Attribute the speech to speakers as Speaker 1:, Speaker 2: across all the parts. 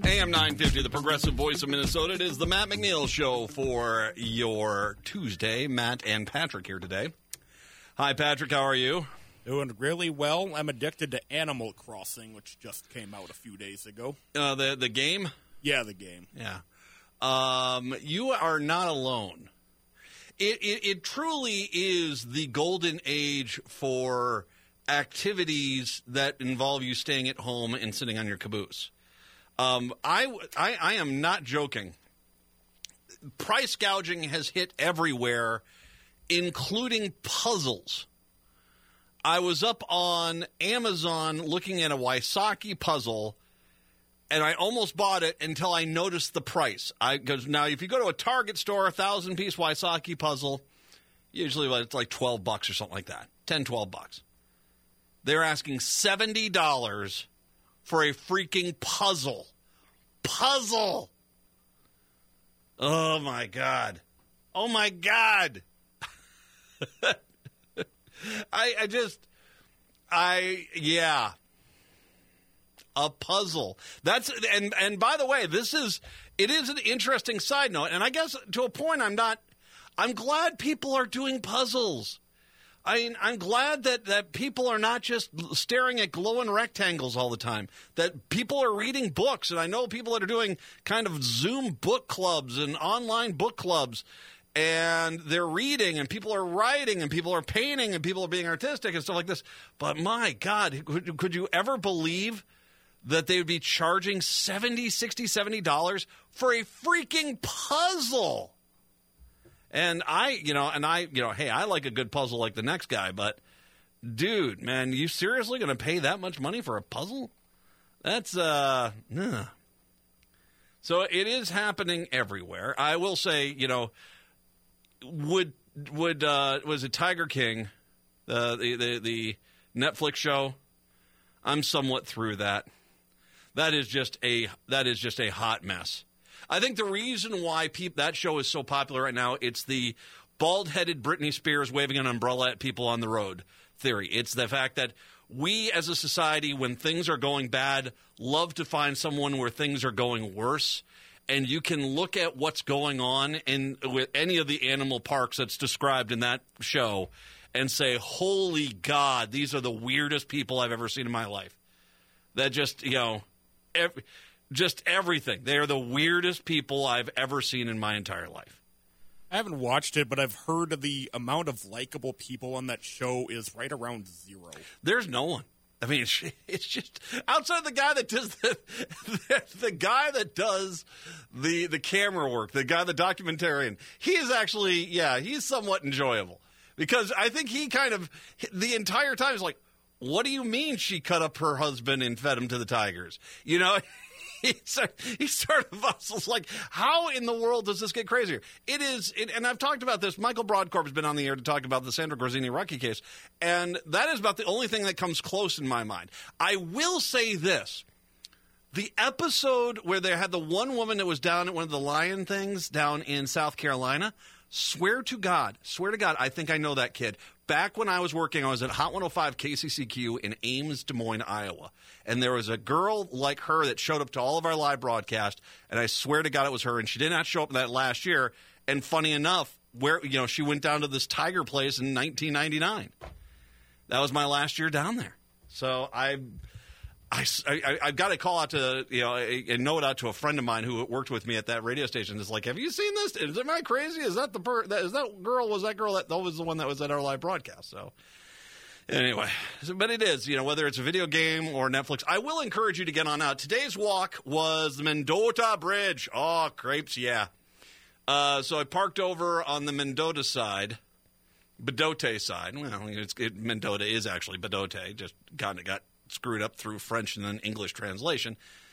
Speaker 1: AM 950, the progressive voice of Minnesota. It is the Matt McNeil Show for your Tuesday. Matt and Patrick here today. Hi, Patrick. How are you?
Speaker 2: Doing really well. I'm addicted to Animal Crossing, which just came out a few days ago.
Speaker 1: The game?
Speaker 2: Yeah, the game.
Speaker 1: Yeah. You are not alone. It truly is the golden age for activities that involve you staying at home and sitting on your caboose. I am not joking. Price gouging has hit everywhere, including puzzles. I was up on Amazon looking at a Wysocki puzzle, and I almost bought it until I noticed the price. Because now, if you go to a Target store, a 1,000-piece Wysocki puzzle, usually it's like $12 or something like that, $10-12. They're asking $70 for a freaking puzzle. Puzzle! Oh, my God. Oh, my God. Yeah. A puzzle. And by the way, it is an interesting side note. And I guess to a point, I'm glad people are doing puzzles. I mean, I'm glad that people are not just staring at glowing rectangles all the time, that people are reading books. And I know people that are doing kind of Zoom book clubs and online book clubs, and they're reading, and people are writing, and people are painting, and people are being artistic and stuff like this. But my God, could you ever believe that they would be charging $70 for a freaking puzzle? And hey, I like a good puzzle like the next guy, but dude, man, you seriously going to pay that much money for a puzzle? That's, So it is happening everywhere. I will say, was it Tiger King, the Netflix show? I'm somewhat through that. That is just a hot mess. I think the reason why that show is so popular right now, it's the bald-headed Britney Spears waving an umbrella at people on the road theory. It's the fact that we as a society, when things are going bad, love to find someone where things are going worse. And you can look at what's going on with any of the animal parks that's described in that show and say, holy God, these are the weirdest people I've ever seen in my life. That just, just everything. They are the weirdest people I've ever seen in my entire life.
Speaker 2: I haven't watched it, but I've heard of the amount of likable people on that show is right around 0.
Speaker 1: There's no one. I mean, it's just outside the guy that does the guy that does the camera work, the documentarian. He is actually, he's somewhat enjoyable because I think he kind of the entire time is like, what do you mean she cut up her husband and fed him to the tigers? He sort of was like, how in the world does this get crazier? And I've talked about this. Michael Broadcorp has been on the air to talk about the Sandra Grazzini-Rucki case, and that is about the only thing that comes close in my mind. I will say this. The episode where they had the one woman that was down at one of the lion things down in South Carolina, swear to God, I think I know that kid. Back when I was working, I was at Hot 105 KCCQ in Ames, Des Moines, Iowa. And there was a girl like her that showed up to all of our live broadcasts, and I swear to God it was her. And she did not show up that last year. And funny enough, she went down to this tiger place in 1999. That was my last year down there. So I've got to call out to, a note out to a friend of mine who worked with me at that radio station. It's like, have you seen this? Am I crazy? Was that girl that was the one that was at our live broadcast? So anyway, but it is, whether it's a video game or Netflix, I will encourage you to get on out. Today's walk was the Mendota Bridge. Oh, crepes. Yeah. So I parked over on the Mendota side. Bedote side. Well, Mendota is actually Bedote. Just kind of got screwed up through French and then English translation.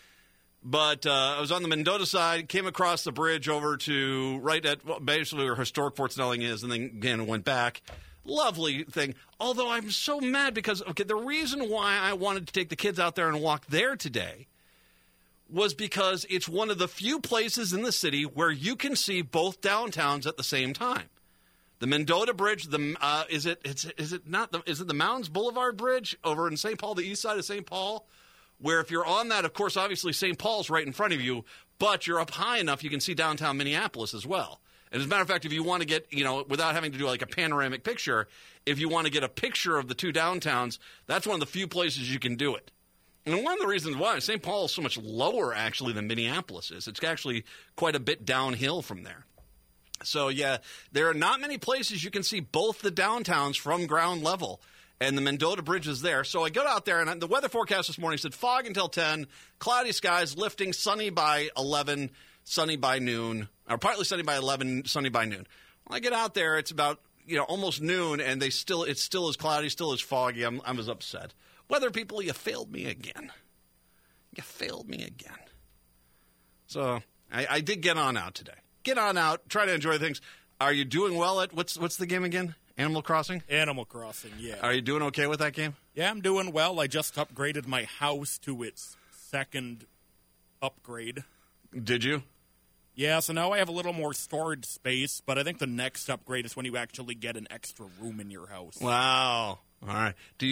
Speaker 1: But I was on the Mendota side, came across the bridge over to basically where historic Fort Snelling is, and then again went back. Lovely thing. Although I'm so mad because, the reason why I wanted to take the kids out there and walk there today was because it's one of the few places in the city where you can see both downtowns at the same time. The Mendota Bridge, is it the Mounds Boulevard Bridge over in St. Paul, the east side of St. Paul, where if you're on that, of course, obviously St. Paul's right in front of you, but you're up high enough you can see downtown Minneapolis as well. And as a matter of fact, if you want to get, without having to do like a panoramic picture, if you want to get a picture of the two downtowns, that's one of the few places you can do it. And one of the reasons why St. Paul is so much lower, actually, than Minneapolis is. It's actually quite a bit downhill from there. So, yeah, there are not many places you can see both the downtowns from ground level. And the Mendota Bridge is there. So I got out there, and the weather forecast this morning said fog until 10, cloudy skies, lifting, sunny by 11, sunny by noon, or partly sunny by 11, sunny by noon. When I get out there, it's about almost noon, and it's still as cloudy, still as foggy. I was upset. Weather people, you failed me again. You failed me again. So I did get on out today. Get on out, try to enjoy things. Are you doing well at what's the game again? Animal Crossing?
Speaker 2: Animal Crossing, yeah.
Speaker 1: Are you doing okay with that game?
Speaker 2: Yeah, I'm doing well. I just upgraded my house to its second upgrade.
Speaker 1: Did you?
Speaker 2: Yeah, so now I have a little more storage space, but I think the next upgrade is when you actually get an extra room in your house.
Speaker 1: Wow. All right.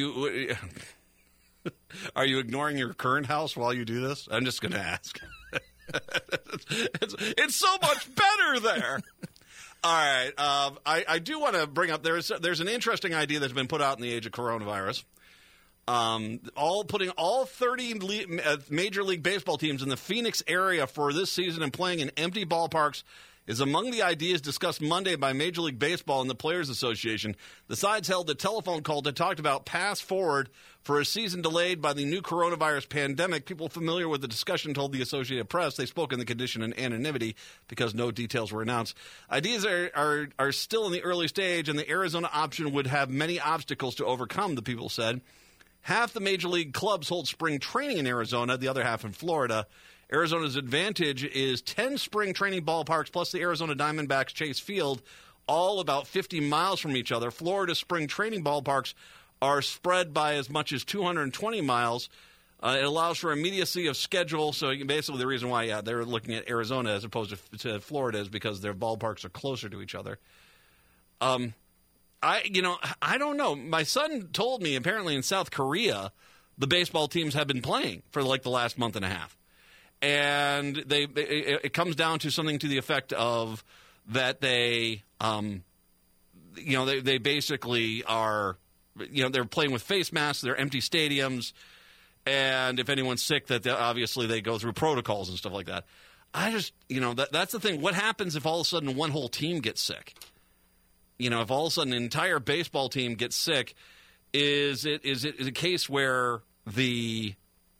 Speaker 1: Are you ignoring your current house while you do this? I'm just going to ask. It's so much better there. All right. I do want to bring up there's an interesting idea that's been put out in the age of coronavirus. Putting all 30 Major League Baseball teams in the Phoenix area for this season and playing in empty ballparks is among the ideas discussed Monday by Major League Baseball and the Players Association. The sides held a telephone call that talked about path forward for a season delayed by the new coronavirus pandemic. People familiar with the discussion told the Associated Press they spoke in the condition of anonymity because no details were announced. Ideas are still in the early stage, and the Arizona option would have many obstacles to overcome, the people said. Half the Major League clubs hold spring training in Arizona, the other half in Florida. Arizona's advantage is 10 spring training ballparks plus the Arizona Diamondbacks Chase Field, all about 50 miles from each other. Florida's spring training ballparks are spread by as much as 220 miles. It allows for immediacy of schedule. So basically the reason why they're looking at Arizona as opposed to Florida is because their ballparks are closer to each other. I don't know. My son told me apparently in South Korea the baseball teams have been playing for like the last month and a half. And it comes down to something to the effect of that they basically are, they're playing with face masks, they're empty stadiums, and if anyone's sick, that obviously they go through protocols and stuff like that. I just, that's the thing. What happens if all of a sudden one whole team gets sick? If all of a sudden an entire baseball team gets sick, is it a case where do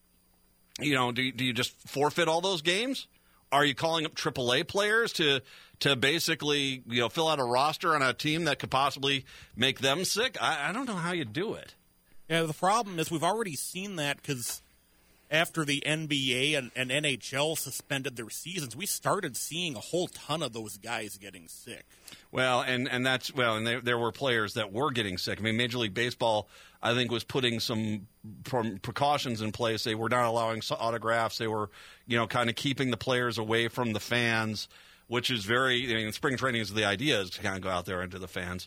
Speaker 1: you just forfeit all those games? Are you calling up AAA players to basically fill out a roster on a team that could possibly make them sick? I don't know how you do it.
Speaker 2: Yeah, the problem is we've already seen that because after the NBA and NHL suspended their seasons, we started seeing a whole ton of those guys getting sick.
Speaker 1: Well, and there were players that were getting sick. I mean, Major League Baseball, I think, was putting some precautions in place. They were not allowing autographs. They were, kind of keeping the players away from the fans, which is spring training is the idea is to kind of go out there into the fans.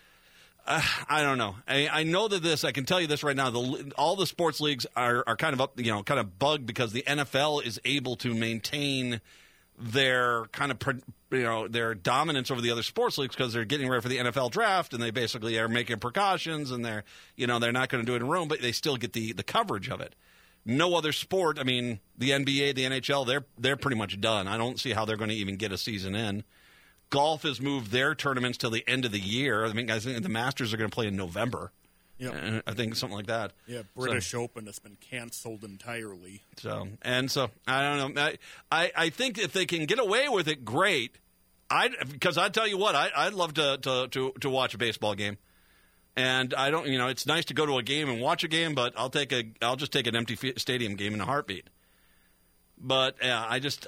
Speaker 1: I don't know. I know that I can tell you this right now. All the sports leagues are kind of up, kind of bugged because the NFL is able to maintain their kind of, their dominance over the other sports leagues because they're getting ready for the NFL draft and they basically are making precautions and they're not going to do it in Rome, but they still get the coverage of it. No other sport. I mean, the NBA, the NHL, they're pretty much done. I don't see how they're going to even get a season in. Golf has moved their tournaments till the end of the year. I mean, I think the Masters are going to play in November. Yeah, I think something like that.
Speaker 2: Yeah, British Open has been canceled entirely.
Speaker 1: So I don't know. I think if they can get away with it, great. Because I tell you what, I'd love to watch a baseball game. And I don't, it's nice to go to a game and watch a game, but I'll just take an empty stadium game in a heartbeat. But yeah,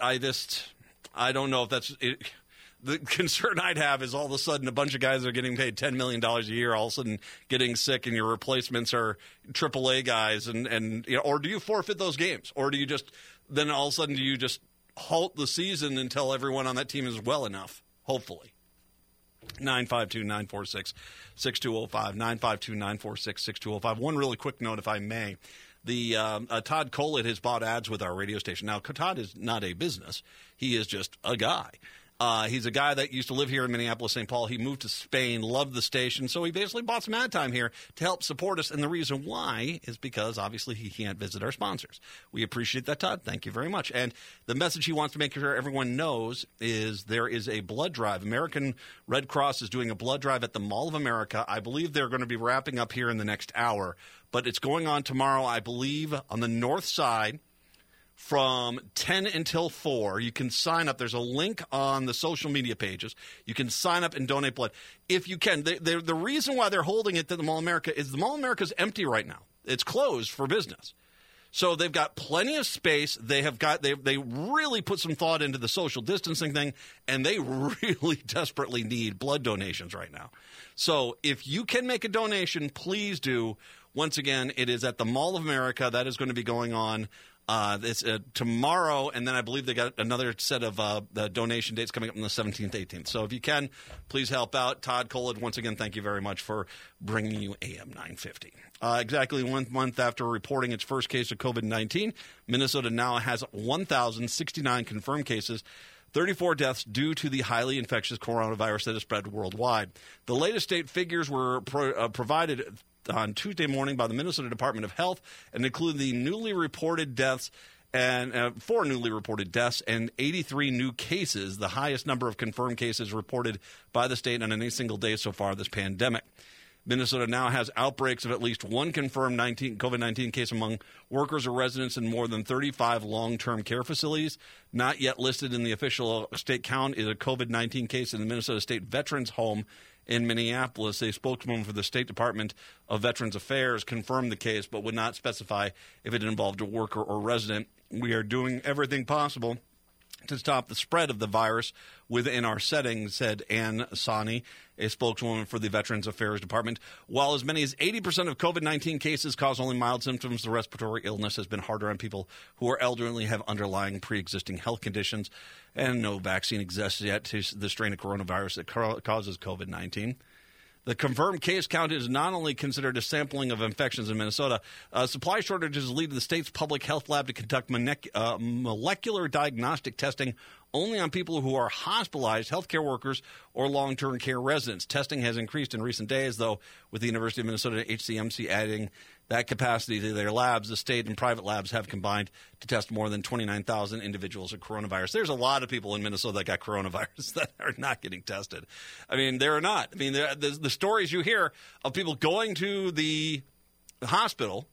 Speaker 1: I don't know if that's it. The concern I'd have is all of a sudden a bunch of guys are getting paid $10 million a year, all of a sudden getting sick, and your replacements are AAA guys, and or do you forfeit those games, or do you then all of a sudden do you just halt the season until everyone on that team is well enough? Hopefully. 952-946-6205, 952-946-6205. One really quick note, if I may. Todd Collett has bought ads with our radio station. Now, Todd is not a business. He is just a guy. He's a guy that used to live here in Minneapolis, St. Paul. He moved to Spain, loved the station, so he basically bought some ad time here to help support us. And the reason why is because, obviously, he can't visit our sponsors. We appreciate that, Todd. Thank you very much. And the message he wants to make sure everyone knows is there is a blood drive. American Red Cross is doing a blood drive at the Mall of America. I believe they're going to be wrapping up here in the next hour. But it's going on tomorrow, I believe, on the north side, from 10 until 4. You can sign up. There's a link on the social media pages. You can sign up and donate blood if you can. The reason why they're holding it at the Mall of America is the Mall of America is empty right now. It's closed for business. So they've got plenty of space. They really put some thought into the social distancing thing, and they really desperately need blood donations right now. So if you can make a donation, please do. Once again, it is at the Mall of America. That is going to be going on it's tomorrow, and then I believe they got another set of the donation dates coming up on the 17th, 18th. So if you can, please help out. Todd Collett, once again, thank you very much for bringing you AM 950. Exactly 1 month after reporting its first case of COVID-19, Minnesota now has 1,069 confirmed cases, 34 deaths due to the highly infectious coronavirus that has spread worldwide. The latest state figures were provided on Tuesday morning by the Minnesota Department of Health and include the newly reported deaths and 4 newly reported deaths and 83 new cases, the highest number of confirmed cases reported by the state on any single day so far this pandemic. Minnesota now has outbreaks of at least one confirmed COVID-19 case among workers or residents in more than 35 long-term care facilities. Not yet listed in the official state count is a COVID-19 case in the Minnesota State Veterans Home in Minneapolis. A spokesman for the State Department of Veterans Affairs confirmed the case but would not specify if it involved a worker or resident. We are doing everything possible to stop the spread of the virus within our setting, said Ann Sani, a spokeswoman for the Veterans Affairs Department. While as many as 80% of COVID-19 cases cause only mild symptoms, the respiratory illness has been harder on people who are elderly, have underlying pre-existing health conditions, and no vaccine exists yet to the strain of coronavirus that causes COVID-19. The confirmed case count is not only considered a sampling of infections in Minnesota. Supply shortages lead the state's public health lab to conduct molecular diagnostic testing only on people who are hospitalized, healthcare workers, or long-term care residents. Testing has increased in recent days, though, with the University of Minnesota HCMC adding that capacity to their labs. The state and private labs have combined to test more than 29,000 individuals with coronavirus. There's a lot of people in Minnesota that got coronavirus that are not getting tested. I mean, they're not. I mean, the stories you hear of people going to the hospital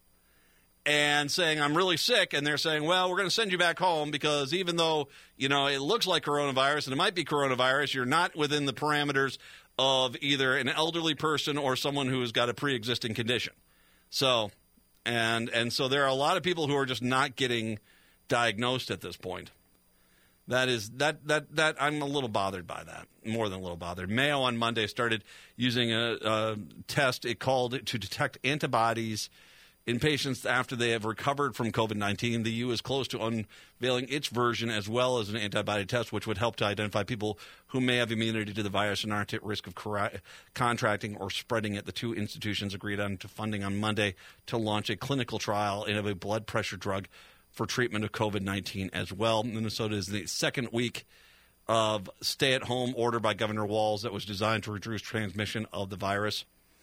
Speaker 1: and saying, I'm really sick, and they're saying, well, we're going to send you back home because even though, it looks like coronavirus and it might be coronavirus, you're not within the parameters of either an elderly person or someone who has got a pre-existing condition. So, and so there are a lot of people who are just not getting diagnosed at this point. That I'm a little bothered by that, more than a little bothered. Mayo on Monday started using a test it called to detect antibodies in patients after they have recovered from COVID-19. The U is close to unveiling its version as well as an antibody test, which would help to identify people who may have immunity to the virus and aren't at risk of contracting or spreading it. The two institutions agreed on to funding on Monday to launch a clinical trial of a blood pressure drug for treatment of COVID-19 as well. Minnesota is the second week of stay-at-home order by Governor Walz that was designed to reduce transmission of the virus.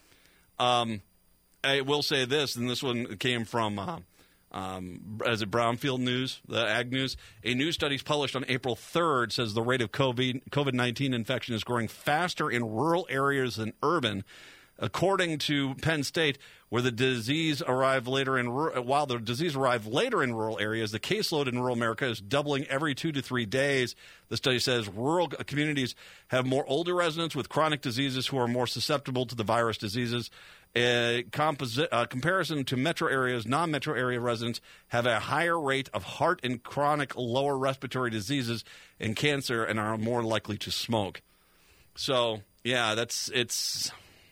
Speaker 1: I will say this, and this one came from Brownfield News, the Ag News. A new study published on April 3rd says the rate of COVID-19 infection is growing faster in rural areas than urban. According to Penn State, while the disease arrived later in rural areas, the caseload in rural America is doubling every 2 to 3 days. The study says rural communities have more older residents with chronic diseases who are more susceptible to the virus diseases. Comparison to metro areas, non-metro area residents have a higher rate of heart and chronic lower respiratory diseases and cancer and are more likely to smoke. So, yeah, it's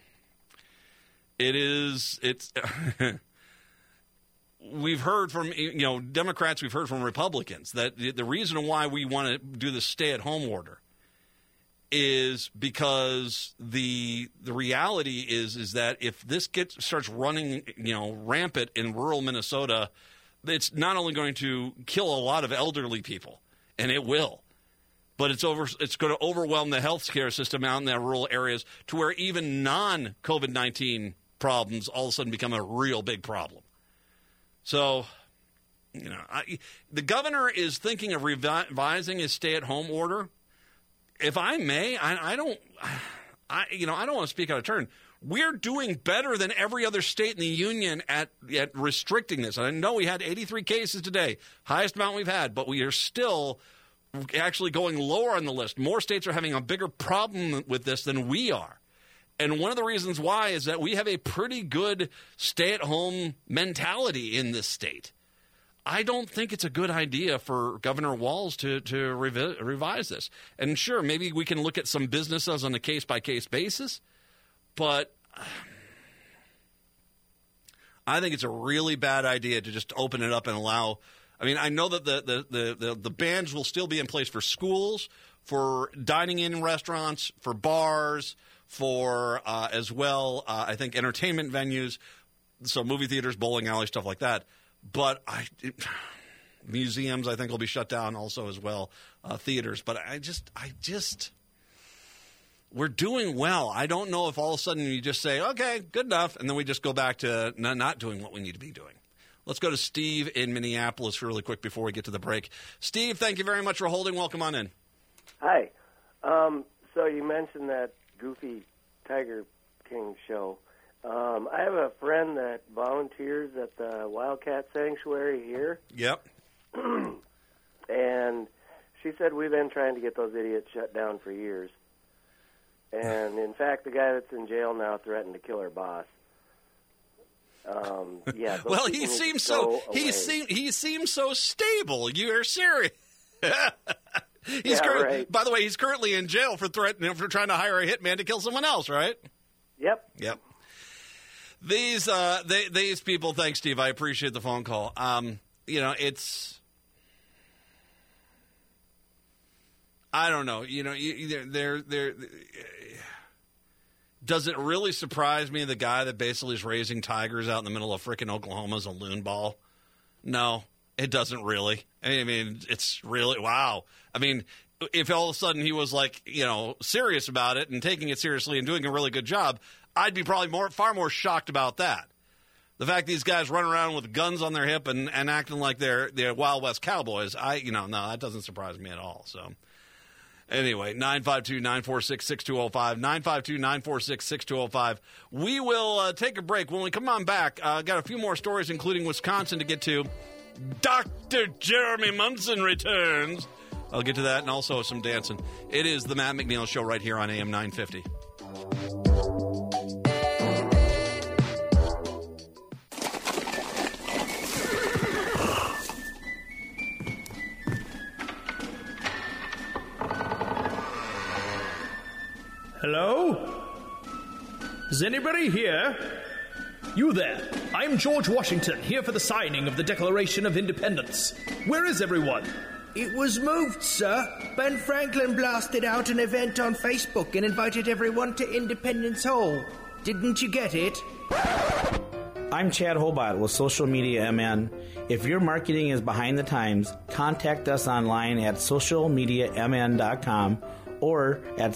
Speaker 1: we've heard from Democrats, we've heard from Republicans that the reason why we want to do the stay-at-home order is because the reality is that if this starts running, rampant in rural Minnesota, it's not only going to kill a lot of elderly people, and it will, but it's going to overwhelm the healthcare system out in the rural areas to where even non-COVID-19 problems all of a sudden become a real big problem. So, the governor is thinking of revising his stay-at-home order. If I may, I don't want to speak out of turn. We're doing better than every other state in the union at restricting this. I know we had 83 cases today, highest amount we've had, but we are still actually going lower on the list. More states are having a bigger problem with this than we are. And one of the reasons why is that we have a pretty good stay-at-home mentality in this state. I don't think it's a good idea for Governor Walz to revise this. And sure, maybe we can look at some businesses on a case-by-case basis, but I think it's a really bad idea to just open it up and allow. I mean, I know that the bans will still be in place for schools, for dining in restaurants, for bars, for as well, I think, entertainment venues, so movie theaters, bowling alleys, stuff like that. But museums, I think, will be shut down also as well, theaters. But I just, we're doing well. I don't know if all of a sudden you just say, okay, good enough, and then we just go back to not doing what we need to be doing. Let's go to Steve in Minneapolis really quick before we get to the break. Steve, thank you very much for holding. Welcome on in.
Speaker 3: Hi. So you mentioned that goofy Tiger King show. I have a friend that volunteers at the Wildcat Sanctuary here.
Speaker 1: Yep.
Speaker 3: And she said we've been trying to get those idiots shut down for years. And, in fact, the guy that's in jail now threatened to kill her boss.
Speaker 1: Well, he seems so stable. You're serious.
Speaker 3: Right.
Speaker 1: By the way, he's currently in jail for trying to hire a hitman to kill someone else, right?
Speaker 3: Yep.
Speaker 1: These people. Thanks, Steve. I appreciate the phone call. It's. I don't know. Does it really surprise me the guy that basically is raising tigers out in the middle of frickin' Oklahoma is a loon ball? No, it doesn't really. I mean, it's really wow. I mean, if all of a sudden he was serious about it and taking it seriously and doing a really good job, I'd be probably far more shocked about that. The fact these guys run around with guns on their hip and acting like they're Wild West cowboys, no, that doesn't surprise me at all. So, anyway, 952-946-6205, 952-946-6205. We will take a break. When we come on back, got a few more stories, including Wisconsin, to get to. Dr. Jeremy Munson returns. I'll get to that and also some dancing. It is the Matt McNeil Show right here on AM 950.
Speaker 4: Hello? Is anybody here? You there. I'm George Washington, here for the signing of the Declaration of Independence. Where is everyone?
Speaker 5: It was moved, sir. Ben Franklin blasted out an event on Facebook and invited everyone to Independence Hall. Didn't you get it?
Speaker 6: I'm Chad Hobart with Social Media MN. If your marketing is behind the times, contact us online at socialmediamn.com or at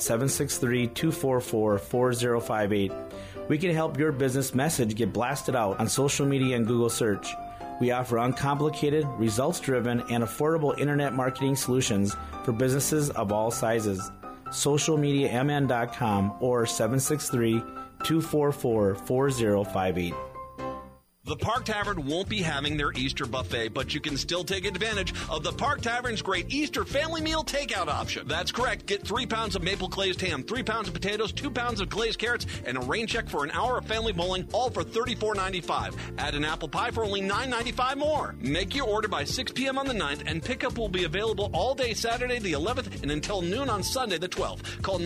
Speaker 6: 763-244-4058. We can help your business message get blasted out on social media and Google search. We offer uncomplicated, results-driven, and affordable internet marketing solutions for businesses of all sizes. Socialmediamn.com or 763-244-4058.
Speaker 1: The Park Tavern won't be having their Easter buffet, but you can still take advantage of the Park Tavern's great Easter family meal takeout option. That's correct. Get 3 pounds of maple glazed ham, 3 pounds of potatoes, 2 pounds of glazed carrots, and a rain check for an hour of family bowling, all for $34.95. Add an apple pie for only $9.95 more. Make your order by 6 p.m. on the 9th, and pickup will be available all day Saturday the 11th and until noon on Sunday the 12th. Call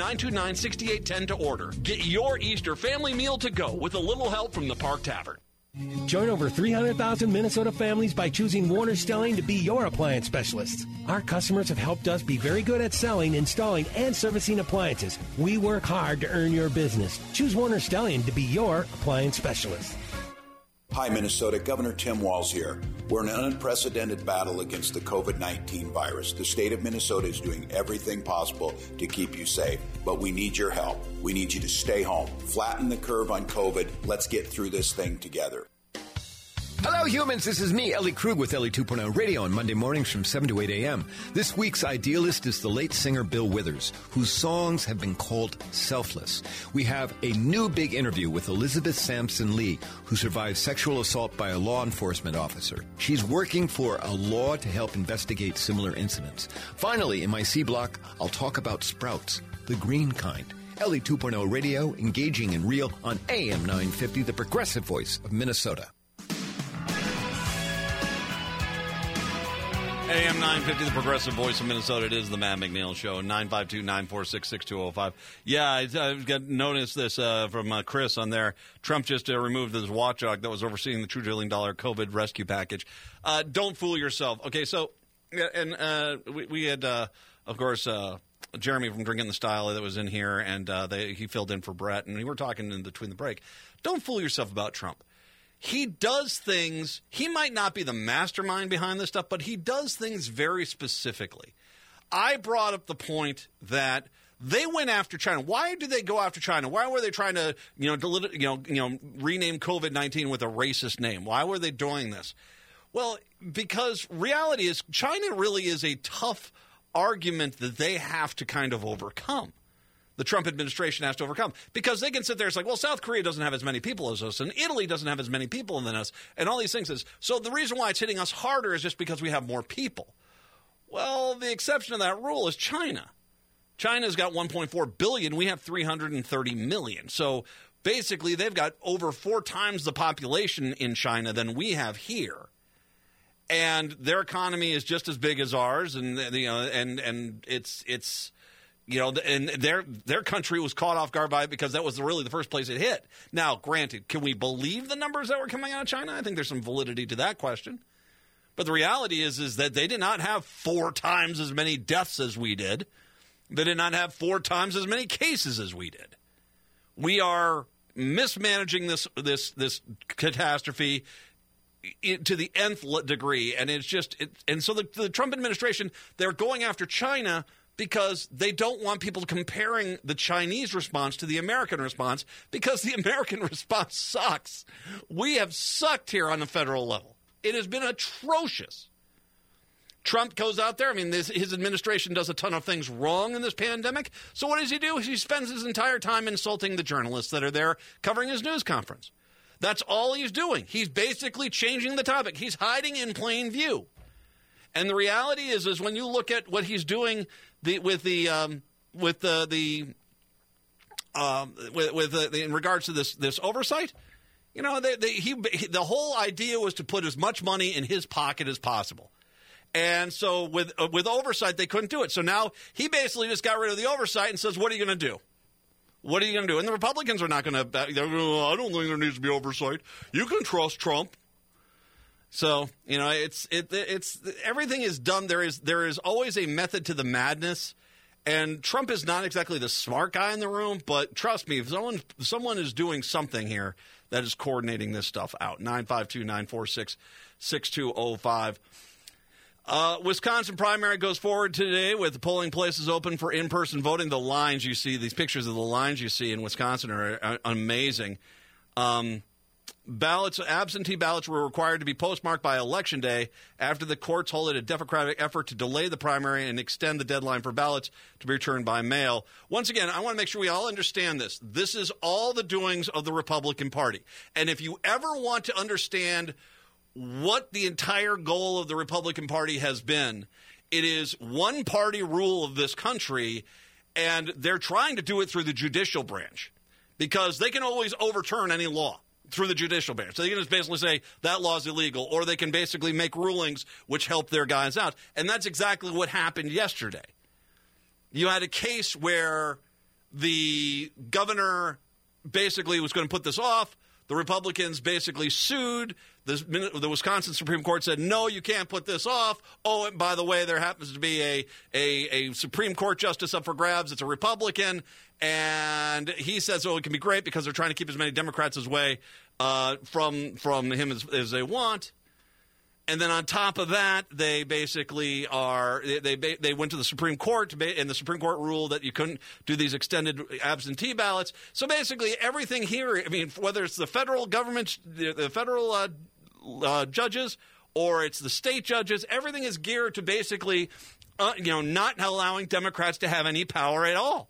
Speaker 1: 952-929-6810 to order. Get your Easter family meal to go with a little help from the Park Tavern.
Speaker 7: Join over 300,000 Minnesota families by choosing Warner Stelling to be your appliance specialists. Our customers have helped us be very good at selling, installing, and servicing appliances. We work hard to earn your business. Choose Warner Stelling to be your appliance specialist.
Speaker 8: Hi, Minnesota. Governor Tim Walz here. We're in an unprecedented battle against the COVID-19 virus. The state of Minnesota is doing everything possible to keep you safe, but we need your help. We need you to stay home, flatten the curve on COVID. Let's get through this thing together.
Speaker 9: Hello, humans. This is me, Ellie Krug, with Ellie 2.0 Radio on Monday mornings from 7 to 8 a.m. This week's idealist is the late singer Bill Withers, whose songs have been called selfless. We have a new big interview with Elizabeth Sampson Lee, who survived sexual assault by a law enforcement officer. She's working for a law to help investigate similar incidents. Finally, in my C block, I'll talk about sprouts, the green kind. Ellie 2.0 Radio, engaging and real on AM 950, the progressive voice of Minnesota.
Speaker 1: AM 950, the progressive voice of Minnesota. It is the Matt McNeil Show, 952-946-6205. Yeah, I've got noticed this from Chris on there. Trump just removed this watchdog that was overseeing the $2 trillion COVID rescue package. Don't fool yourself. Okay, so, and we had, of course, Jeremy from Drinking the Style that was in here, and he filled in for Brett, and we were talking in between the break. Don't fool yourself about Trump. He does things, he might not be the mastermind behind this stuff, but he does things very specifically. I brought up the point that they went after China. Why did they go after China? Why were they trying to, rename COVID-19 with a racist name? Why were they doing this? Well, because reality is China really is a tough argument that they have to kind of overcome. The Trump administration has to overcome, because they can sit there and say, well, South Korea doesn't have as many people as us, and Italy doesn't have as many people than us, and all these things. So the reason why it's hitting us harder is just because we have more people. Well, the exception to that rule is China. China's got 1.4 billion. We have 330 million. So basically, they've got over 4 times the population in China than we have here. And their economy is just as big as ours, and it's and their country was caught off guard by it because that was really the first place it hit. Now, granted, can we believe the numbers that were coming out of China? I think there's some validity to that question. But the reality is that they did not have 4 times as many deaths as we did. They did not have 4 times as many cases as we did. We are mismanaging this catastrophe to the nth degree, and it's just and so the Trump administration, they're going after China because they don't want people comparing the Chinese response to the American response, because the American response sucks. We have sucked here on the federal level. It has been atrocious. Trump goes out there. I mean, his administration does a ton of things wrong in this pandemic. So what does he do? He spends his entire time insulting the journalists that are there covering his news conference. That's all he's doing. He's basically changing the topic. He's hiding in plain view. And the reality is when you look at what he's doing in regards to this oversight, the whole idea was to put as much money in his pocket as possible. And so with oversight, they couldn't do it. So now he basically just got rid of the oversight and says, what are you going to do? What are you going to do? And the Republicans are not going to, I don't think there needs to be oversight. You can trust Trump. So, it's everything is done. There is always a method to the madness. And Trump is not exactly the smart guy in the room, but trust me, if someone is doing something here that is coordinating this stuff out. 952-946-6205. Wisconsin primary goes forward today with the polling places open for in-person voting. The lines you see, these pictures of the lines you see in Wisconsin are amazing. Absentee ballots were required to be postmarked by Election Day after the courts halted a Democratic effort to delay the primary and extend the deadline for ballots to be returned by mail. Once again, I want to make sure we all understand this. This is all the doings of the Republican Party. And if you ever want to understand what the entire goal of the Republican Party has been, it is one-party rule of this country, and they're trying to do it through the judicial branch because they can always overturn any law through the judicial branch. So they can just basically say that law is illegal, or they can basically make rulings which help their guys out. And that's exactly what happened yesterday. You had a case where the governor basically was going to put this off. the Republicans basically sued. The Wisconsin Supreme Court said, no, you can't put this off. Oh, and by the way, there happens to be a Supreme Court justice up for grabs. It's a Republican. And he says, oh, it can be great because they're trying to keep as many Democrats away from him as they want. And then on top of that, they basically they went to the Supreme Court, and the Supreme Court ruled that you couldn't do these extended absentee ballots. So basically everything here, I mean, whether it's the federal government, the federal judges, or it's the state judges, everything is geared to basically, not allowing Democrats to have any power at all.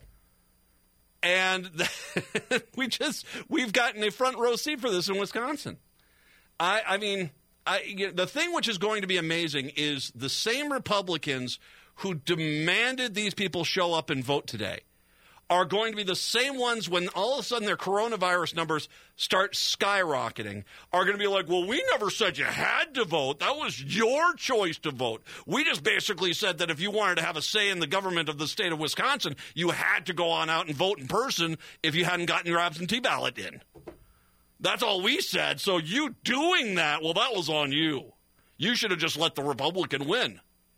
Speaker 1: And we've gotten a front row seat for this in Wisconsin. The thing which is going to be amazing is the same Republicans who demanded these people show up and vote today are going to be the same ones when all of a sudden their coronavirus numbers start skyrocketing, are going to be like, well, we never said you had to vote. That was your choice to vote. We just basically said that if you wanted to have a say in the government of the state of Wisconsin, you had to go on out and vote in person if you hadn't gotten your absentee ballot in. That's all we said. So you doing that, well, that was on you. You should have just let the Republican win.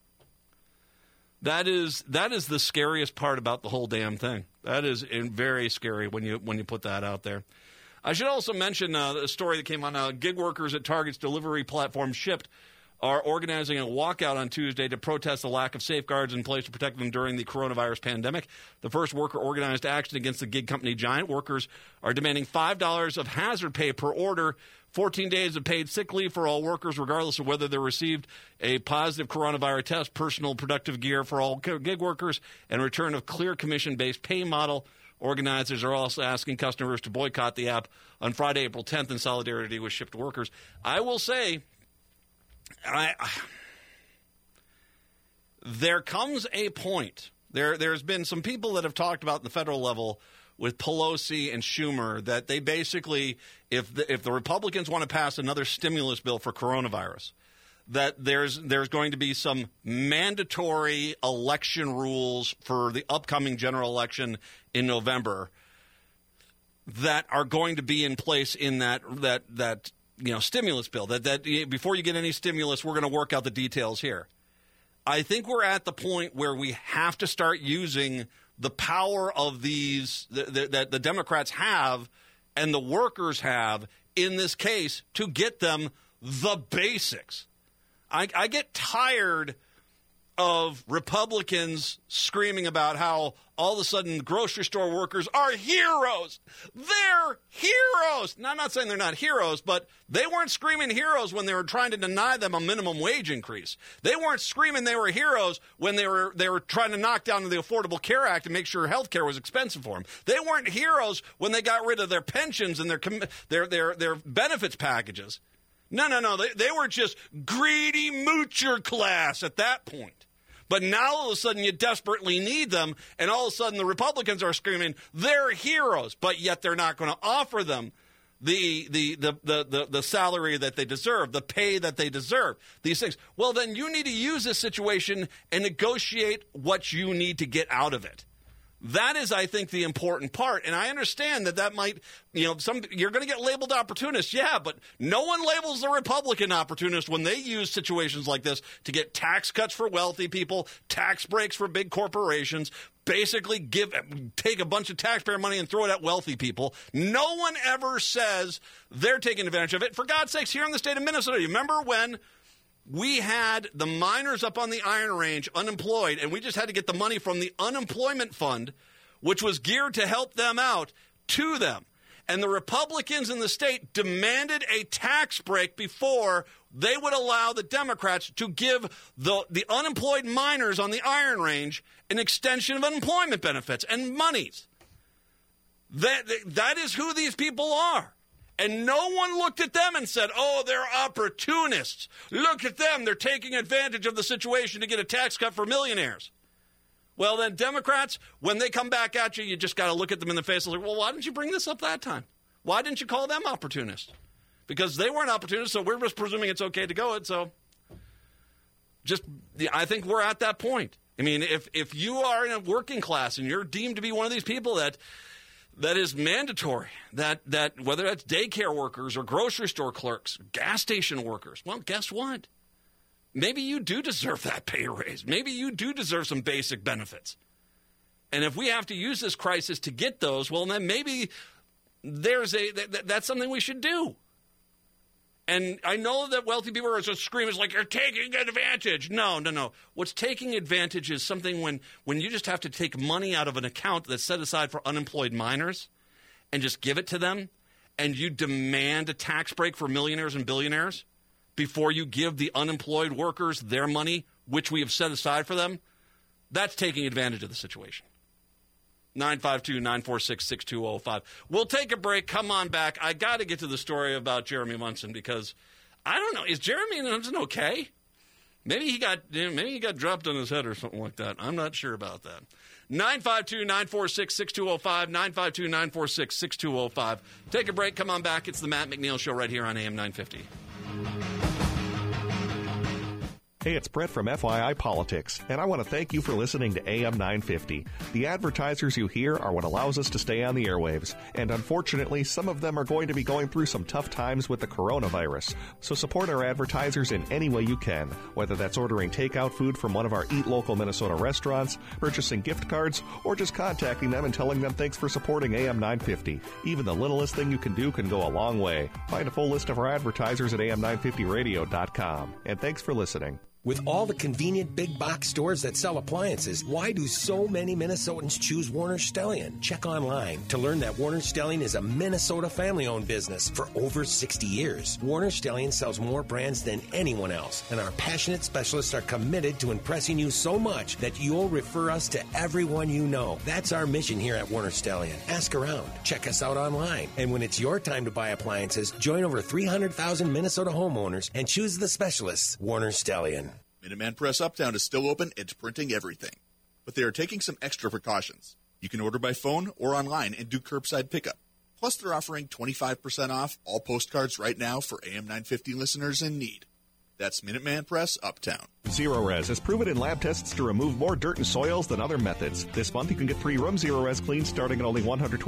Speaker 1: That is the scariest part about the whole damn thing. That is very scary when you put that out there. I should also mention a story that came on. Gig workers at Target's delivery platform Shipt are organizing a walkout on Tuesday to protest the lack of safeguards in place to protect them during the coronavirus pandemic. The first worker-organized action against the gig company giant. Workers are demanding $5 of hazard pay per order, 14 days of paid sick leave for all workers, regardless of whether they received a positive coronavirus test, personal protective gear for all gig workers, and return of clear commission-based pay model. Organizers are also asking customers to boycott the app on Friday, April 10th, in solidarity with Shipt workers. I will say, there comes a point. There's been some people that have talked about in the federal level with Pelosi and Schumer that they basically, if the Republicans want to pass another stimulus bill for coronavirus, that there's going to be some mandatory election rules for the upcoming general election in November that are going to be in place in that stimulus bill. That before you get any stimulus, we're going to work out the details here. I think we're at the point where we have to start using the power of these that the Democrats have and the workers have in this case to get them the basics. I get tired of Republicans screaming about how all of a sudden grocery store workers are heroes. They're heroes. Now, I'm not saying they're not heroes, but they weren't screaming heroes when they were trying to deny them a minimum wage increase. They weren't screaming they were heroes when they were trying to knock down the Affordable Care Act and make sure health care was expensive for them. They weren't heroes when they got rid of their pensions and their benefits packages. No. They were just greedy moocher class at that point. But now all of a sudden you desperately need them, and all of a sudden the Republicans are screaming they're heroes, but yet they're not going to offer them the salary that they deserve, the pay that they deserve, these things. Well, then you need to use this situation and negotiate what you need to get out of it. That is, I think, the important part. And I understand that might, you're going to get labeled opportunists. Yeah, but no one labels the Republican opportunist when they use situations like this to get tax cuts for wealthy people, tax breaks for big corporations, basically take a bunch of taxpayer money and throw it at wealthy people. No one ever says they're taking advantage of it. For God's sakes, here in the state of Minnesota, you remember when we had the miners up on the Iron Range unemployed, and we just had to get the money from the unemployment fund, which was geared to help them out, to them. And the Republicans in the state demanded a tax break before they would allow the Democrats to give the unemployed miners on the Iron Range an extension of unemployment benefits and monies. That is who these people are. And no one looked at them and said, oh, they're opportunists. Look at them. They're taking advantage of the situation to get a tax cut for millionaires. Well, then Democrats, when they come back at you, you just got to look at them in the face and say, well, why didn't you bring this up that time? Why didn't you call them opportunists? Because they weren't opportunists, so we're just presuming it's okay to go it. So I think we're at that point. I mean, if you are in a working class and you're deemed to be one of these people that that is mandatory, that whether that's daycare workers or grocery store clerks, gas station workers, well, guess what? Maybe you do deserve that pay raise. Maybe you do deserve some basic benefits. And if we have to use this crisis to get those, well, then maybe that's something we should do. And I know that wealthy people are just screaming, it's like, you're taking advantage. No. What's taking advantage is something when you just have to take money out of an account that's set aside for unemployed minors and just give it to them, and you demand a tax break for millionaires and billionaires before you give the unemployed workers their money, which we have set aside for them. That's taking advantage of the situation. 952-946-6205. We'll take a break. Come on back. I got to get to the story about Jeremy Munson because I don't know. Is Jeremy Munson okay? Maybe he got dropped on his head or something like that. I'm not sure about that. 952-946-6205. 952-946-6205. Take a break. Come on back. It's the Matt McNeil Show right here on AM 950.
Speaker 10: Hey, it's Brett from FYI Politics, and I want to thank you for listening to AM 950. The advertisers you hear are what allows us to stay on the airwaves, and unfortunately, some of them are going to be going through some tough times with the coronavirus. So support our advertisers in any way you can, whether that's ordering takeout food from one of our Eat Local Minnesota restaurants, purchasing gift cards, or just contacting them and telling them thanks for supporting AM 950. Even the littlest thing you can do can go a long way. Find a full list of our advertisers at am950radio.com. And thanks for listening.
Speaker 7: With all the convenient big box stores that sell appliances, why do so many Minnesotans choose Warner Stellian? Check online to learn that Warner Stellian is a Minnesota family-owned business for over 60 years. Warner Stellian sells more brands than anyone else, and our passionate specialists are committed to impressing you so much that you'll refer us to everyone you know. That's our mission here at Warner Stellian. Ask around, check us out online, and when it's your time to buy appliances, join over 300,000 Minnesota homeowners and choose the specialists, Warner Stellian.
Speaker 11: Minuteman Press Uptown is still open. It's printing everything. But they are taking some extra precautions. You can order by phone or online and do curbside pickup. Plus, they're offering 25% off all postcards right now for AM 950 listeners in need. That's Minuteman Press Uptown.
Speaker 10: Zero-Res has proven in lab tests to remove more dirt and soils than other methods. This month, you can get 3 room Zero-Res cleans starting at only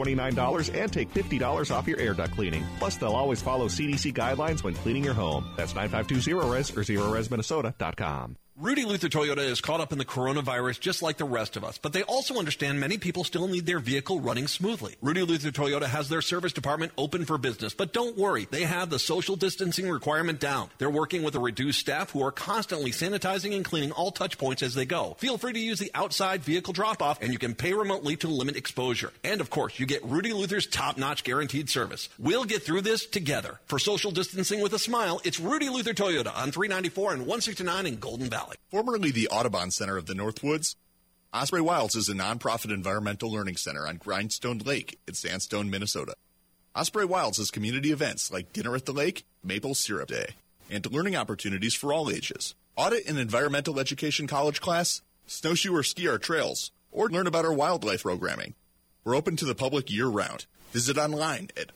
Speaker 10: $129 and take $50 off your air duct cleaning. Plus, they'll always follow CDC guidelines when cleaning your home. That's 952 Zero-Res or ZeroResMinnesota.com.
Speaker 1: Rudy Luther Toyota is caught up in the coronavirus just like the rest of us, but they also understand many people still need their vehicle running smoothly. Rudy Luther Toyota has their service department open for business, but don't worry, they have the social distancing requirement down. They're working with a reduced staff who are constantly sanitizing and cleaning all touch points as they go. Feel free to use the outside vehicle drop-off, and you can pay remotely to limit exposure. And of course, you get Rudy Luther's top-notch guaranteed service. We'll get through this together. For social distancing with a smile, it's Rudy Luther Toyota on 394 and 169 in Golden Valley.
Speaker 11: Formerly the Audubon Center of the Northwoods, Osprey Wilds is a nonprofit environmental learning center on Grindstone Lake in Sandstone, Minnesota. Osprey Wilds has community events like Dinner at the Lake, Maple Syrup Day, and learning opportunities for all ages. Audit an environmental education college class, snowshoe or ski our trails, or learn about our wildlife programming. We're open to the public year-round. Visit online at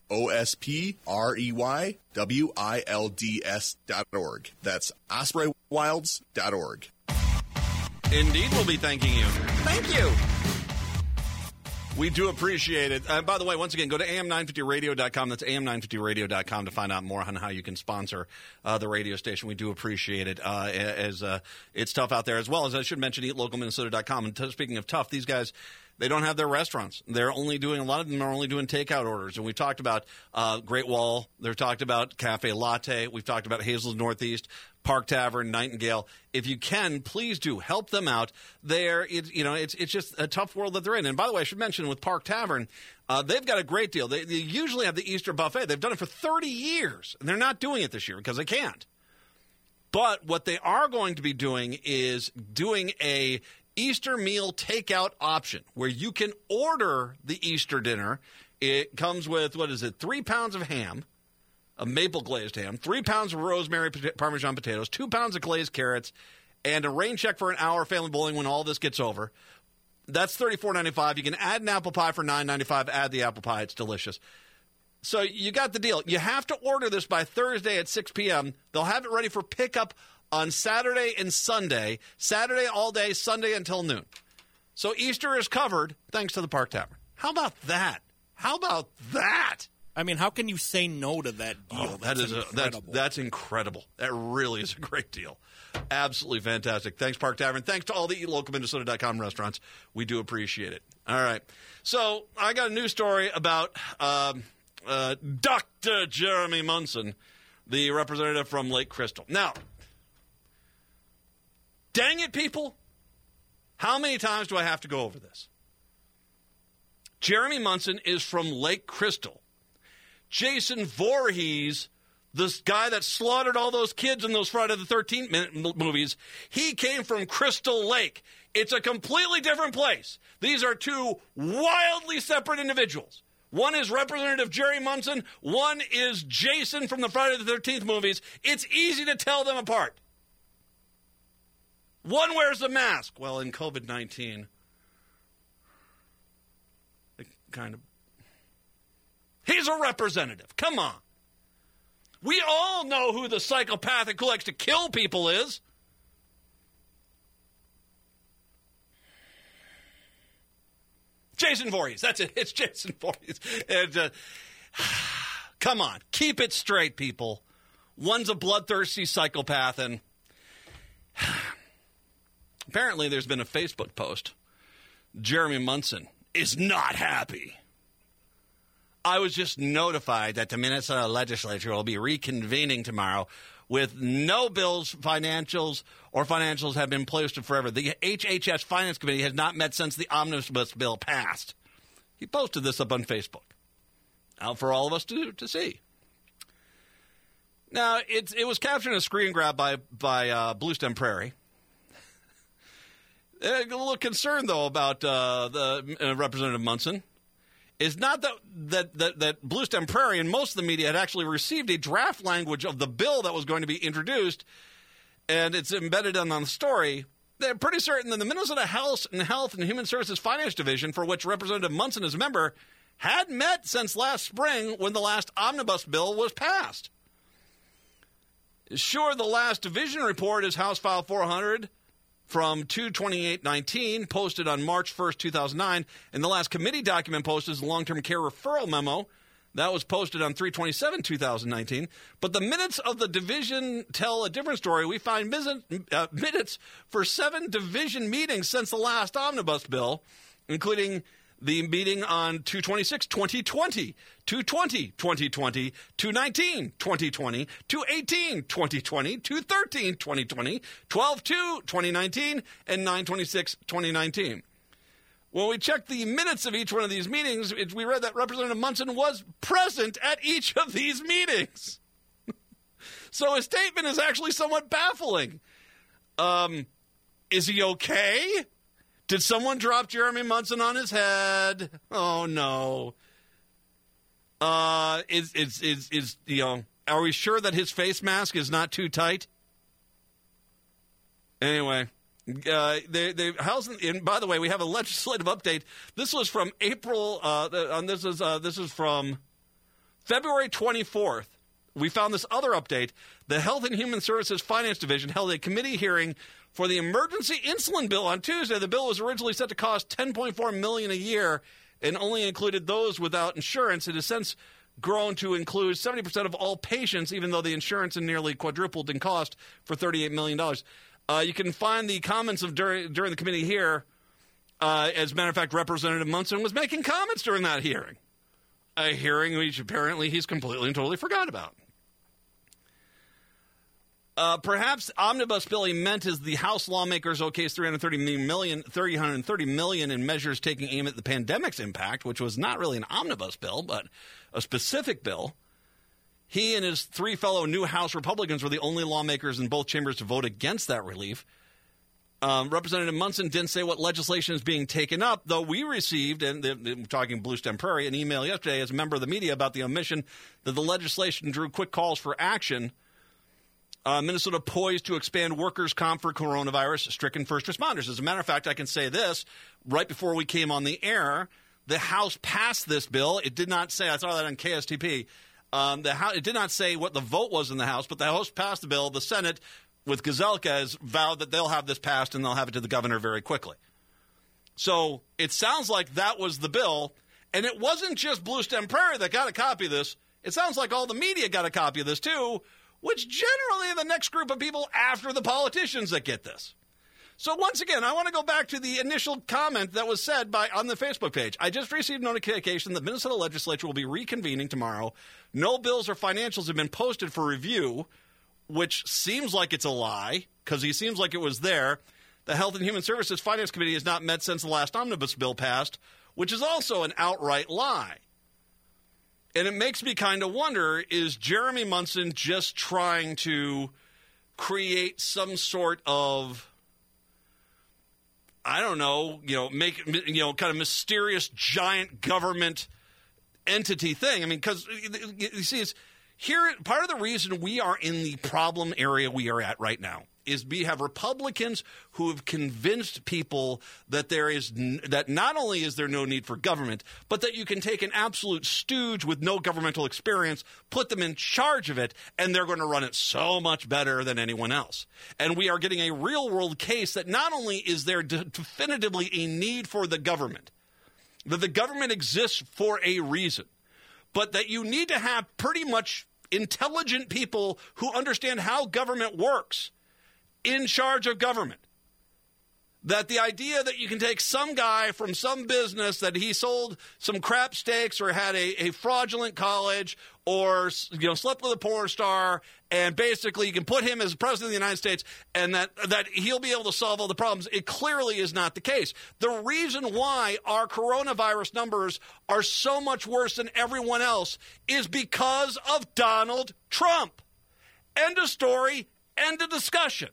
Speaker 11: ospreywilds.org. That's ospreywilds.org.
Speaker 1: Indeed, we'll be thanking you. Thank you. We do appreciate it. By the way, once again, go to am950radio.com. That's am950radio.com to find out more on how you can sponsor the radio station. We do appreciate it as it's tough out there. As well as I should mention, eatlocalminnesota.com. And speaking of tough, these guys, they don't have their restaurants. They're only doing, a lot of them are only doing takeout orders. And we talked about Great Wall. They've talked about Cafe Latte. We've talked about Hazel's Northeast, Park Tavern, Nightingale. If you can, please do help them out. It's just a tough world that they're in. And by the way, I should mention with Park Tavern, they've got a great deal. They usually have the Easter buffet. They've done it for 30 years, and they're not doing it this year because they can't. But what they are going to be doing is doing a Easter meal takeout option where you can order the Easter dinner. It comes with, 3 pounds of ham, a maple glazed ham, 3 pounds of rosemary Parmesan potatoes, 2 pounds of glazed carrots, and a rain check for an hour family bowling when all this gets over. That's $34.95. You can add an apple pie for $9.95. Add the apple pie. It's delicious. So you got the deal. You have to order this by Thursday at 6 p.m. They'll have it ready for pickup on Saturday and Sunday. Saturday all day, Sunday until noon. So Easter is covered thanks to the Park Tavern. How about that? How about that?
Speaker 2: I mean, how can you say no to that deal?
Speaker 1: That's incredible. That really is a great deal. Absolutely fantastic. Thanks, Park Tavern. Thanks to all the eatlocalminnesota.com restaurants. We do appreciate it. All right. So I got a news story about Dr. Jeremy Munson, the representative from Lake Crystal. Now, dang it, people. How many times do I have to go over this? Jeremy Munson is from Lake Crystal. Jason Voorhees, this guy that slaughtered all those kids in those Friday the 13th movies, he came from Crystal Lake. It's a completely different place. These are two wildly separate individuals. One is Representative Jerry Munson. One is Jason from the Friday the 13th movies. It's easy to tell them apart. One wears a mask. Well, in COVID-19, it kind of... He's a representative. Come on. We all know who the psychopathic who likes to kill people is. Jason Voorhees. That's it. It's Jason Voorhees. And, come on. Keep it straight, people. One's a bloodthirsty psychopath, and apparently there's been a Facebook post. Jeremy Munson is not happy. I was just notified that the Minnesota legislature will be reconvening tomorrow with no bills, financials have been posted forever. The HHS Finance Committee has not met since the omnibus bill passed. He posted this up on Facebook, out for all of us to see. Now, it was captured in a screen grab by Blue Stem Prairie. A little concerned, though, about the Representative Munson. Is not that Blue Stem Prairie and most of the media had actually received a draft language of the bill that was going to be introduced, and it's embedded on the story. They're pretty certain that the Minnesota Health and Human Services Finance Division, for which Representative Munson is a member, had met since last spring when the last omnibus bill was passed. Sure, the last division report is House File 400 from 2/28/19, posted on March 1st, 2009, and the last committee document posted is the long-term care referral memo. That was posted on 3/27/2019. But the minutes of the division tell a different story. We find minutes for 7 division meetings since the last omnibus bill, including the meeting on 2/26/2020, 2/20/2020, 2/19/2020, 2/18/2020, 2/13/2020, 12/2/2019, and 9/26/2019. When we checked the minutes of each one of these meetings, we read that Representative Munson was present at each of these meetings. So his statement is actually somewhat baffling. Is he okay? Did someone drop Jeremy Munson on his head? Oh no. Are we sure that his face mask is not too tight? Anyway, the House, and by the way, we have a legislative update. This was from April. This is from February 24th. We found this other update. The Health and Human Services Finance Division held a committee hearing for the emergency insulin bill on Tuesday. The bill was originally set to cost $10.4 million a year and only included those without insurance. It has since grown to include 70% of all patients, even though the insurance has nearly quadrupled in cost for $38 million. You can find the comments during the committee here. As a matter of fact, Representative Munson was making comments during that hearing. A hearing which apparently he's completely and totally forgot about. Perhaps omnibus bill he meant is the House lawmakers okayed $330 million in measures taking aim at the pandemic's impact, which was not really an omnibus bill, but a specific bill. He and his 3 fellow new House Republicans were the only lawmakers in both chambers to vote against that relief. Representative Munson didn't say what legislation is being taken up, though we received, and I'm talking Blue Stem Prairie, an email yesterday as a member of the media about the omission that the legislation drew quick calls for action. Minnesota poised to expand workers' comp for coronavirus-stricken first responders. As a matter of fact, I can say this. Right before we came on the air, the House passed this bill. It did not say, I saw that on KSTP, it did not say what the vote was in the House, but the House passed the bill. The Senate, with Gazelka, has vowed that they'll have this passed and they'll have it to the governor very quickly. So it sounds like that was the bill. And it wasn't just Blue Stem Prairie that got a copy of this. It sounds like all the media got a copy of this too, which generally are the next group of people after the politicians that get this. So once again, I want to go back to the initial comment that was said on the Facebook page. I just received notification that Minnesota legislature will be reconvening tomorrow. No bills or financials have been posted for review, which seems like it's a lie because he seems like it was there. The Health and Human Services Finance Committee has not met since the last omnibus bill passed, which is also an outright lie. And it makes me kind of wonder, is Jeremy Munson just trying to create some sort of, I don't know, make, kind of mysterious giant government entity thing? I mean, because, you see, it's here, part of the reason we are in the problem area we are at right now is we have Republicans who have convinced people that that not only is there no need for government, but that you can take an absolute stooge with no governmental experience, put them in charge of it, and they're going to run it so much better than anyone else. And we are getting a real-world case that not only is there definitively a need for the government, that the government exists for a reason, but that you need to have pretty much intelligent people who understand how government works in charge of government. That the idea that you can take some guy from some business that he sold some crap steaks or had a fraudulent college or slept with a porn star, and basically you can put him as president of the United States and that he'll be able to solve all the problems, it clearly is not the case. The reason why our coronavirus numbers are so much worse than everyone else is because of Donald Trump. End of story, end of discussion.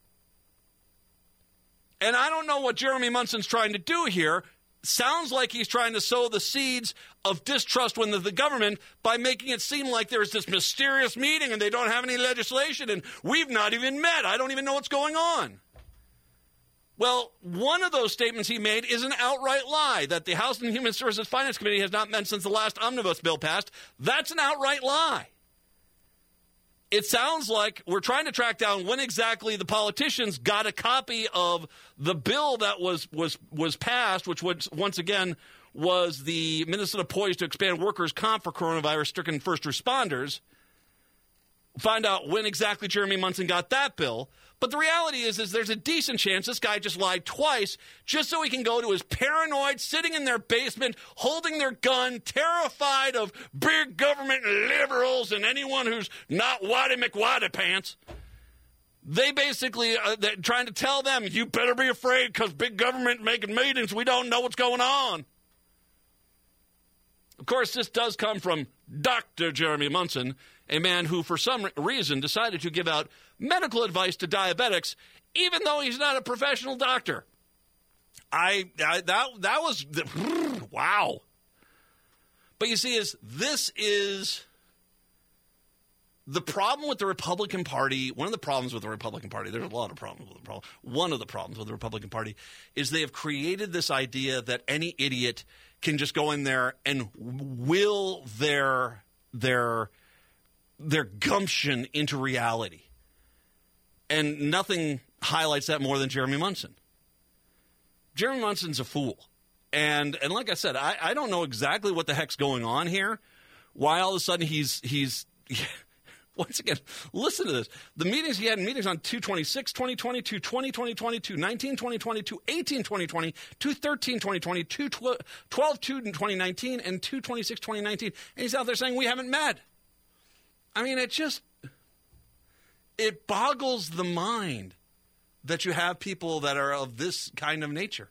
Speaker 1: And I don't know what Jeremy Munson's trying to do here. Sounds like he's trying to sow the seeds of distrust within the government by making it seem like there's this mysterious meeting and they don't have any legislation and we've not even met. I don't even know what's going on. Well, one of those statements he made is an outright lie, that the House and Human Services Finance Committee has not met since the last omnibus bill passed. That's an outright lie. It sounds like we're trying to track down when exactly the politicians got a copy of the bill that was passed, which was, once again, was the Minnesota Poised to Expand Workers' Comp for Coronavirus-Stricken First Responders. Find out when exactly Jeremy Munson got that bill. But the reality is there's a decent chance this guy just lied twice just so he can go to his paranoid, sitting in their basement, holding their gun, terrified of big government liberals and anyone who's not Waddy McWaddy pants. They basically they're trying to tell them, you better be afraid because big government making meetings, we don't know what's going on. Of course, this does come from Dr. Jeremy Munson, a man who, for some reason, decided to give out medical advice to diabetics, even though he's not a professional doctor. That was wow. But you see, this is the problem with the Republican Party. One of the problems with the Republican Party, there's a lot of problems with the problem. One of the problems with the Republican Party is they have created this idea that any idiot can just go in there and will their gumption into reality. And nothing highlights that more than Jeremy Munson. Jeremy Munson's a fool. And like I said, I don't know exactly what the heck's going on here. Why all of a sudden he's once again, listen to this. The meetings he had in meetings on 2/26, 2020, 2/20, 2020, 2/19, 2020, 2/18, 2020, 2/13, 2020, 2/12, 2019, and 2/26, 2019. And he's out there saying we haven't met. I mean, it boggles the mind that you have people that are of this kind of nature.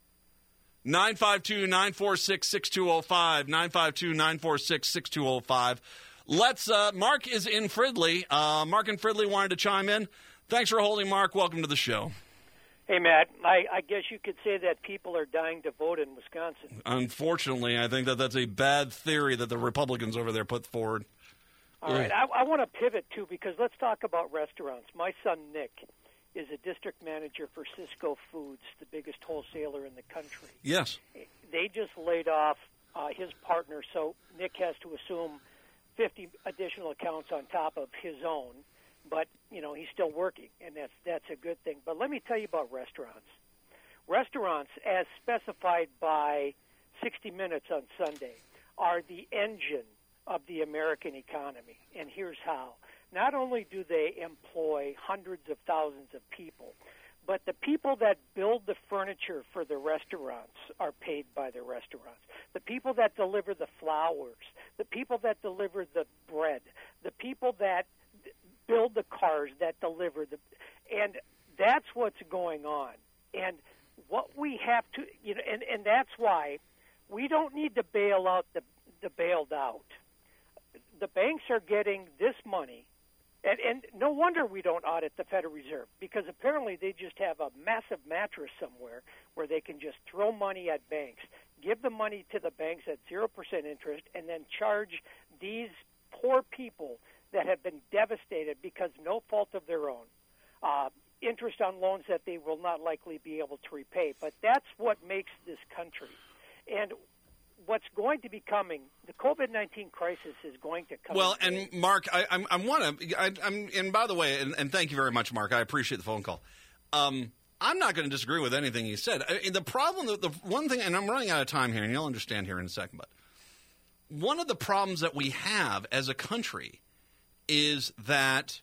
Speaker 1: 952-946-6205, 952-946-6205. Mark is in Fridley. Mark in Fridley wanted to chime in. Thanks for holding, Mark. Welcome to the show.
Speaker 12: Hey, Matt. I guess you could say that people are dying to vote in Wisconsin.
Speaker 1: Unfortunately, I think that's a bad theory that the Republicans over there put forward.
Speaker 12: All right. I want to pivot, too, because let's talk about restaurants. My son, Nick, is a district manager for Sysco Foods, the biggest wholesaler in the country.
Speaker 1: Yes.
Speaker 12: They just laid off his partner, so Nick has to assume 50 additional accounts on top of his own, but, he's still working, and that's a good thing. But let me tell you about restaurants. Restaurants, as specified by 60 Minutes on Sunday are the engine of the American economy, and here's how. Not only do they employ hundreds of thousands of people, but the people that build the furniture for the restaurants are paid by the restaurants. The people that deliver the flowers, the people that deliver the bread, the people that build the cars that deliver the, and that's what's going on. And what we have to, and that's why we don't need to bail out the bailed out. The banks are getting this money. And no wonder we don't audit the Federal Reserve, because apparently they just have a massive mattress somewhere where they can just throw money at banks, give the money to the banks at 0% interest, and then charge these poor people that have been devastated because no fault of their own, interest on loans that they will not likely be able to repay. But that's what makes this country. And what's going to be coming, the COVID-19 crisis is going to come.
Speaker 1: Well, and Mark, and by the way, and thank you very much, Mark. I appreciate the phone call. I'm not going to disagree with anything you said. The problem, the one thing, and I'm running out of time here, and you'll understand here in a second, but one of the problems that we have as a country is that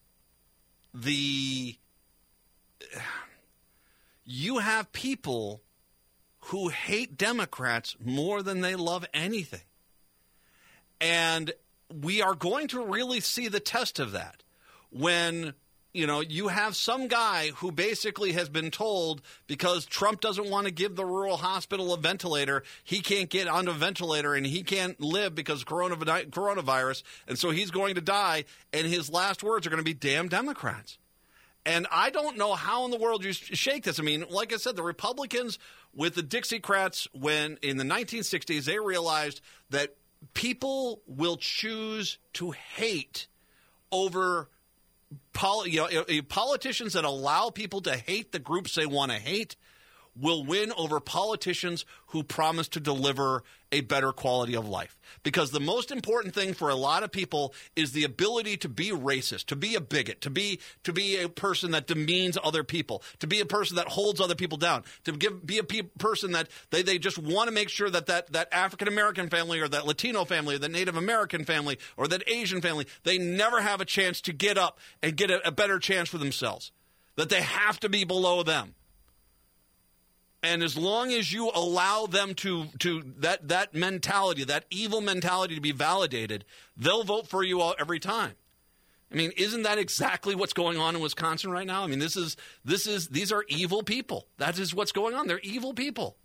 Speaker 1: you have people who hate Democrats more than they love anything. And we are going to really see the test of that when, you have some guy who basically has been told because Trump doesn't want to give the rural hospital a ventilator, he can't get on a ventilator and he can't live because coronavirus, and so he's going to die, and his last words are going to be, damn Democrats. And I don't know how in the world you shake this. I mean, like I said, the Republicans with the Dixiecrats, when in the 1960s, they realized that people will choose to hate over politicians that allow people to hate the groups they want to hate will win over politicians who promise to deliver a better quality of life. Because the most important thing for a lot of people is the ability to be racist, to be a bigot, to be a person that demeans other people, to be a person that holds other people down, to be a person that they just want to make sure that African-American family or that Latino family or that Native American family or that Asian family, they never have a chance to get up and get a better chance for themselves, that they have to be below them. And as long as you allow them to that mentality, that evil mentality to be validated, they'll vote for you every time. I mean, isn't that exactly what's going on in Wisconsin right now? I mean, these are evil people. That is what's going on. They're evil people.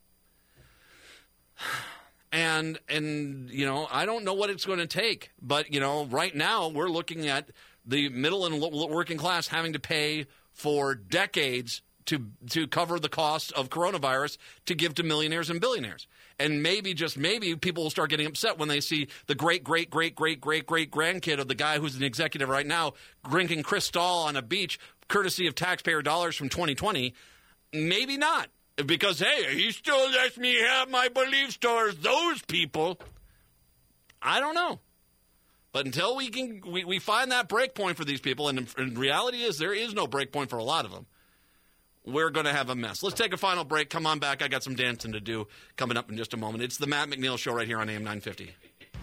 Speaker 1: And I don't know what it's going to take, but right now we're looking at the middle and working class having to pay for decades to cover the cost of coronavirus to give to millionaires and billionaires. And maybe, just maybe, people will start getting upset when they see the great-great-great-great-great-great-grandkid of the guy who's an executive right now drinking Cristal on a beach, courtesy of taxpayer dollars from 2020. Maybe not, because, hey, he still lets me have my belief stores, those people. I don't know. But until we find that break point for these people, and reality is there is no break point for a lot of them, we're going to have a mess. Let's take a final break. Come on back. I got some dancing to do coming up in just a moment. It's the Matt McNeil Show right here on AM 950.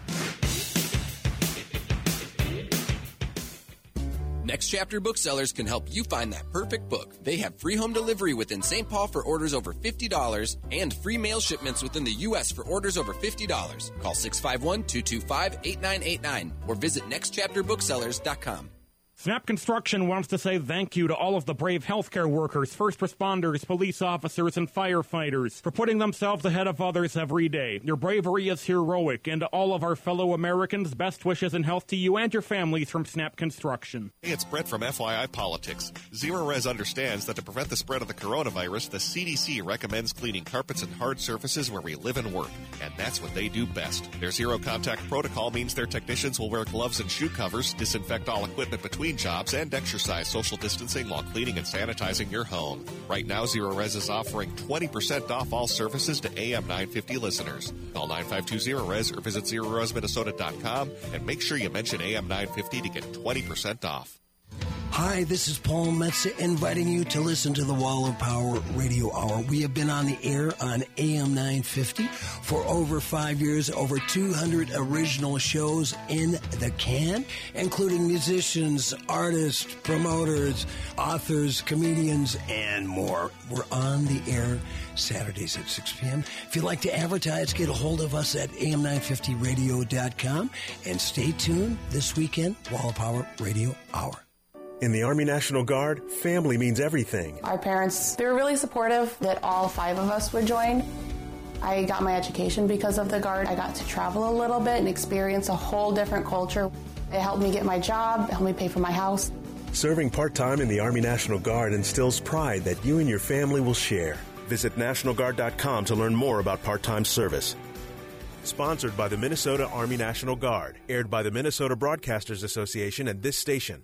Speaker 13: Next Chapter Booksellers can help you find that perfect book. They have free home delivery within St. Paul for orders over $50 and free mail shipments within the U.S. for orders over $50. Call 651-225-8989 or visit nextchapterbooksellers.com.
Speaker 14: Snap Construction wants to say thank you to all of the brave healthcare workers, first responders, police officers, and firefighters for putting themselves ahead of others every day. Your bravery is heroic, and to all of our fellow Americans, best wishes and health to you and your families from Snap Construction.
Speaker 10: Hey, it's Brett from FYI Politics. Zero Res understands that to prevent the spread of the coronavirus, the CDC recommends cleaning carpets and hard surfaces where we live and work, and that's what they do best. Their zero-contact protocol means their technicians will wear gloves and shoe covers, disinfect all equipment between jobs, and exercise social distancing while cleaning and sanitizing your home. Right now, Zero Res is offering 20% off all services to AM 950 listeners. Call 9520-RES or visit ZeroResMinnesota.com and make sure you mention AM 950 to get 20% off.
Speaker 15: Hi, this is Paul Metza inviting you to listen to the Wall of Power Radio Hour. We have been on the air on AM 950 for over 5 years, over 200 original shows in the can, including musicians, artists, promoters, authors, comedians, and more. We're on the air Saturdays at 6 p.m. If you'd like to advertise, get a hold of us at am950radio.com, and stay tuned this weekend, Wall of Power Radio Hour.
Speaker 16: In the Army National Guard, family means everything.
Speaker 17: Our parents, they were really supportive that all 5 of us would join. I got my education because of the Guard. I got to travel a little bit and experience a whole different culture. It helped me get my job, it helped me pay for my house.
Speaker 16: Serving part-time in the Army National Guard instills pride that you and your family will share. Visit NationalGuard.com to learn more about part-time service. Sponsored by the Minnesota Army National Guard. Aired by the Minnesota Broadcasters Association and this station.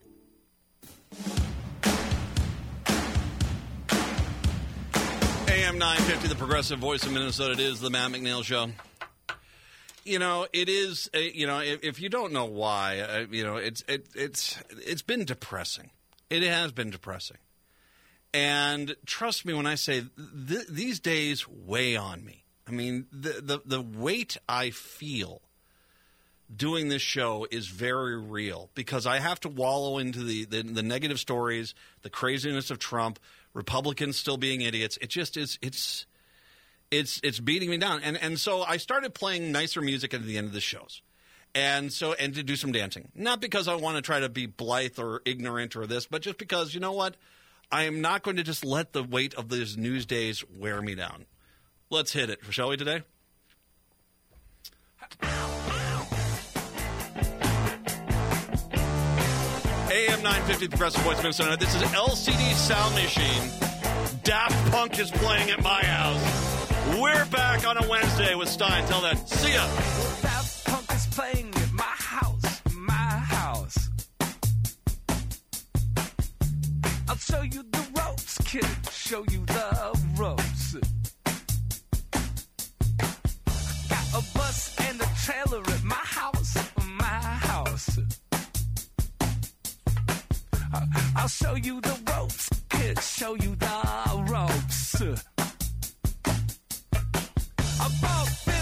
Speaker 1: AM 950, the progressive voice of Minnesota. It is the Matt McNeil Show. You know, it is. If you don't know why, it's been depressing. It has been depressing, and trust me when I say these days weigh on me. I mean, the weight I feel doing this show is very real because I have to wallow into the negative stories, the craziness of Trump, Republicans still being idiots. It just is. It's beating me down, and so I started playing nicer music at the end of the shows, and to do some dancing. Not because I want to try to be blithe or ignorant or this, but just because, you know what, I am not going to just let the weight of these news days wear me down. Let's hit it, shall we, today? AM 950, Progressive Voice of Minnesota. This is LCD Sound Machine. Daft Punk is playing at my house. We're back on a Wednesday with Stein. Till then, see ya.
Speaker 18: Daft Punk is playing at my house, I'll show you the ropes, kid. Show you the ropes. Got a bus and a trailer at my house, I'll show you the ropes, kid. Show you the ropes. Above